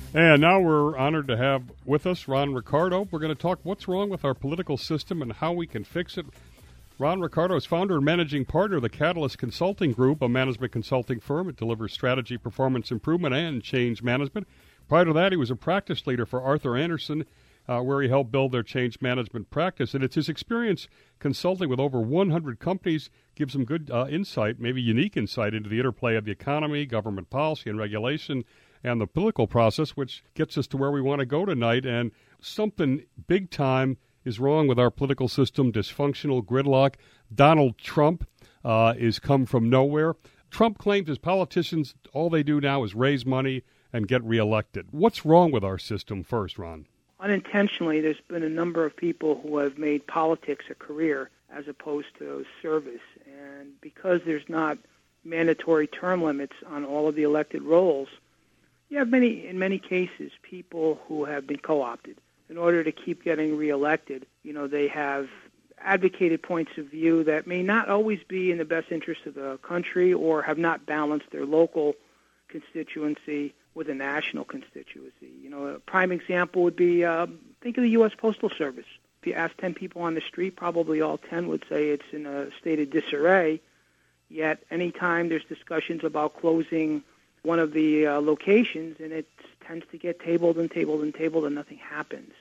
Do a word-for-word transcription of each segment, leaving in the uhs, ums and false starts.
And now we're honored to have with us Ron Ricardo. We're going to talk what's wrong with our political system and how we can fix it. Ron Ricardo is founder and managing partner of the Catalyst Consulting Group, a management consulting firm. It delivers strategy, performance improvement, and change management. Prior to that, he was a practice leader for Arthur Andersen, uh, where he helped build their change management practice. And it's his experience consulting with over one hundred companies gives him good uh, insight, maybe unique insight into the interplay of the economy, government policy, and regulation, and the political process, which gets us to where we want to go tonight. And something big time is wrong with our political system, dysfunctional gridlock. Donald Trump uh, is come from nowhere. Trump claims as politicians, all they do now is raise money and get reelected. What's wrong with our system first, Ron? Unintentionally, there's been a number of people who have made politics a career as opposed to service. And because there's not mandatory term limits on all of the elected roles, you have many, in many cases, people who have been co-opted in order to keep getting reelected. You know, they have advocated points of view that may not always be in the best interest of the country or have not balanced their local constituency with a national constituency. You know, a prime example would be, uh, think of the U S Postal Service. If you ask ten people on the street, probably all ten would say it's in a state of disarray. Yet anytime there's discussions about closing one of the uh, locations, and it tends to get tabled and tabled and tabled, and nothing happens.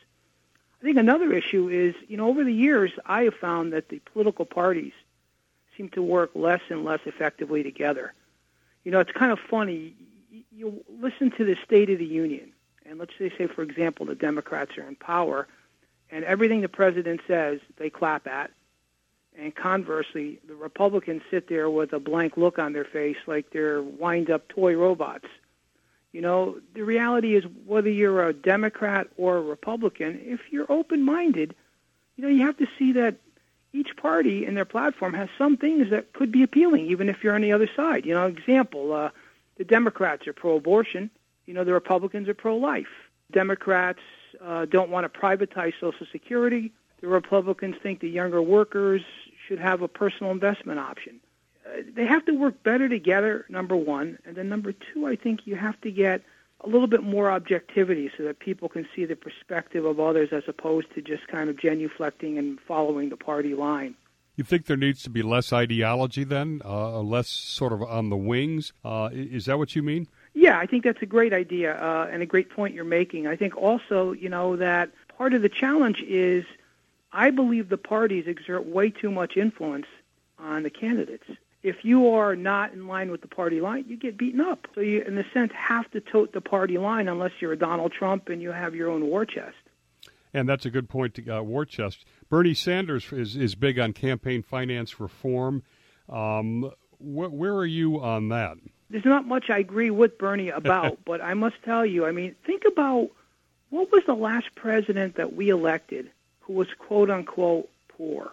I think another issue is, you know, over the years, I have found that the political parties seem to work less and less effectively together. You know, it's kind of funny. You listen to the State of the Union, and let's say, say, for example, the Democrats are in power, and everything the president says, they clap at. And conversely, the Republicans sit there with a blank look on their face like they're wind-up toy robots. You know, the reality is whether you're a Democrat or a Republican, if you're open-minded, you know, you have to see that each party in their platform has some things that could be appealing, even if you're on the other side. You know, example, uh, the Democrats are pro-abortion. You know, the Republicans are pro-life. Democrats uh, don't want to privatize Social Security. The Republicans think the younger workers should have a personal investment option. Uh, they have to work better together, number one. And then number two, I think you have to get a little bit more objectivity so that people can see the perspective of others as opposed to just kind of genuflecting and following the party line. You think there needs to be less ideology then, uh, less sort of on the wings? Uh, is that what you mean? Yeah, I think that's a great idea uh, and a great point you're making. I think also, you know, that part of the challenge is I believe the parties exert way too much influence on the candidates. If you are not in line with the party line, you get beaten up. So you, in a sense, have to tote the party line unless you're a Donald Trump and you have your own war chest. And that's a good point, to uh, war chest. Bernie Sanders is, is big on campaign finance reform. Um, wh- where are you on that? There's not much I agree with Bernie about, but I must tell you, I mean, think about what was the last president that we elected who was quote-unquote poor?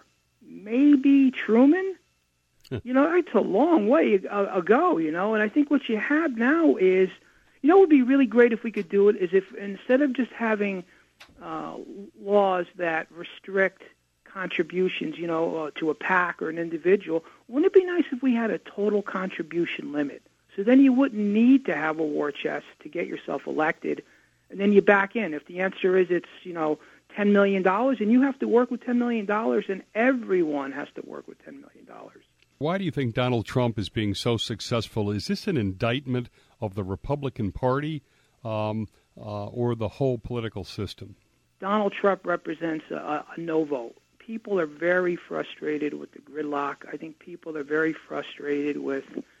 Maybe Truman? You know, it's a long way ago, you know, and I think what you have now is, you know, what would be really great if we could do it is if instead of just having uh, laws that restrict contributions, you know, uh, to a PAC or an individual, wouldn't it be nice if we had a total contribution limit? So then you wouldn't need to have a war chest to get yourself elected, and then you back in. If the answer is it's, you know, ten million dollars, and you have to work with ten million dollars, and everyone has to work with ten million dollars. Why do you think Donald Trump is being so successful? Is this an indictment of the Republican Party um, uh, or the whole political system? Donald Trump represents a, a no vote. People are very frustrated with the gridlock. I think people are very frustrated with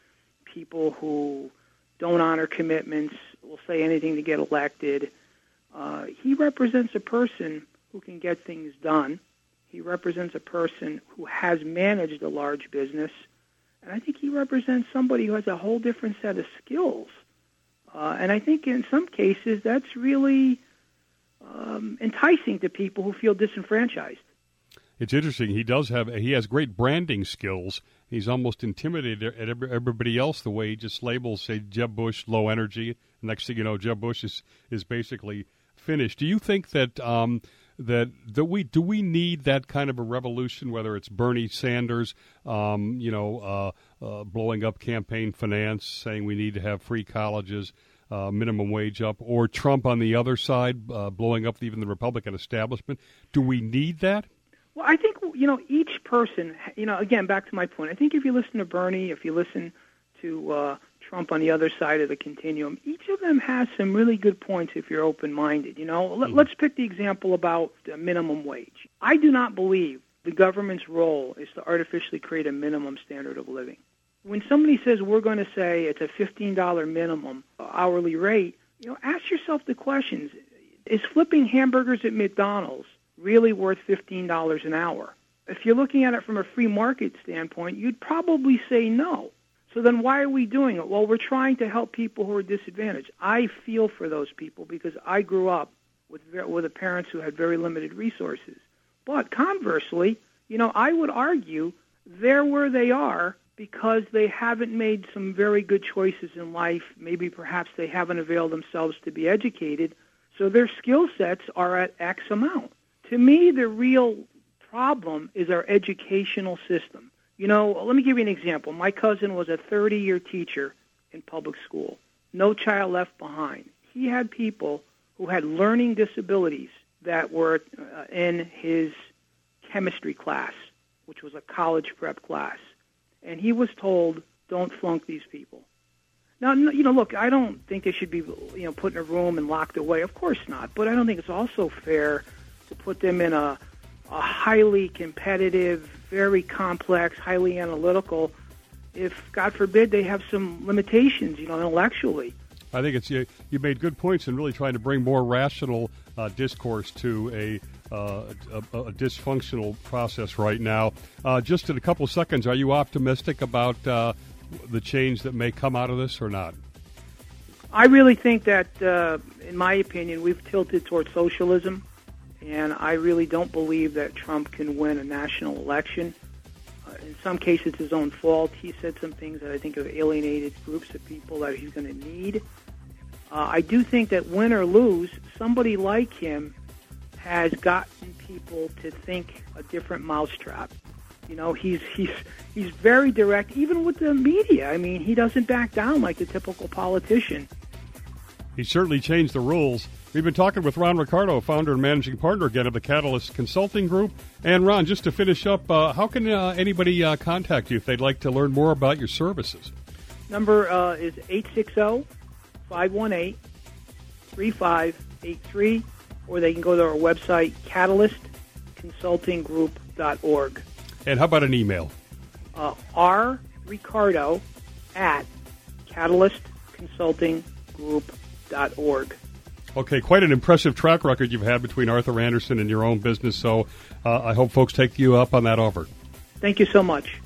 people who don't honor commitments, will say anything to get elected. Uh, he represents a person who can get things done. He represents a person who has managed a large business. And I think he represents somebody who has a whole different set of skills. Uh, and I think in some cases that's really um, enticing to people who feel disenfranchised. It's interesting. He does have, he has great branding skills. He's almost intimidated at everybody else the way he just labels, say, Jeb Bush, low energy. Next thing you know, Jeb Bush is, is basically finished. Do you think that um, that that we do we need that kind of a revolution? Whether it's Bernie Sanders, um, you know, uh, uh, blowing up campaign finance, saying we need to have free colleges, uh, minimum wage up, or Trump on the other side uh, blowing up even the Republican establishment. Do we need that? Well, I think, you know, each person, you know, again, back to my point, I think if you listen to Bernie, if you listen to uh, Trump on the other side of the continuum, each of them has some really good points if you're open-minded. You know, Let, mm-hmm. let's pick the example about the minimum wage. I do not believe the government's role is to artificially create a minimum standard of living. When somebody says we're going to say it's a fifteen dollars minimum hourly rate, you know, ask yourself the questions. Is flipping hamburgers at McDonald's really worth fifteen dollars an hour? If you're looking at it from a free market standpoint, you'd probably say no. So then why are we doing it? Well, we're trying to help people who are disadvantaged. I feel for those people because I grew up with with parents who had very limited resources. But conversely, you know, I would argue they're where they are because they haven't made some very good choices in life. Maybe perhaps they haven't availed themselves to be educated, so their skill sets are at X amount. To me, the real problem is our educational system. You know, let me give you an example. My cousin was a thirty-year teacher in public school. No child left behind. He had people who had learning disabilities that were uh, in his chemistry class, which was a college prep class. And he was told, don't flunk these people. Now, you know, look, I don't think they should be, you know, put in a room and locked away. Of course not. But I don't think it's also fair to put them in a, a highly competitive, very complex, highly analytical, if, God forbid, they have some limitations, you know, intellectually. I think it's you, you made good points in really trying to bring more rational uh, discourse to a, uh, a, a dysfunctional process right now. Uh, just in a couple of seconds, are you optimistic about uh, the change that may come out of this or not? I really think that, uh, in my opinion, we've tilted toward socialism, and I really don't believe that Trump can win a national election. Uh, in some cases, it's his own fault. He said some things that I think have alienated groups of people that he's going to need. Uh, I do think that win or lose, somebody like him has gotten people to think a different mousetrap. You know, he's he's he's very direct, even with the media. I mean, he doesn't back down like the typical politician. He certainly changed the rules. We've been talking with Ron Ricardo, founder and managing partner again of the Catalyst Consulting Group. And Ron, just to finish up, uh, how can uh, anybody uh, contact you if they'd like to learn more about your services? Number uh, is eight six zero, five one eight, three five eight three, or they can go to our website, catalyst consulting group dot org. And how about an email? Uh, rricardo at catalyst consulting group dot org. Okay, quite an impressive track record you've had between Arthur Andersen and your own business, so uh, I hope folks take you up on that offer. Thank you so much.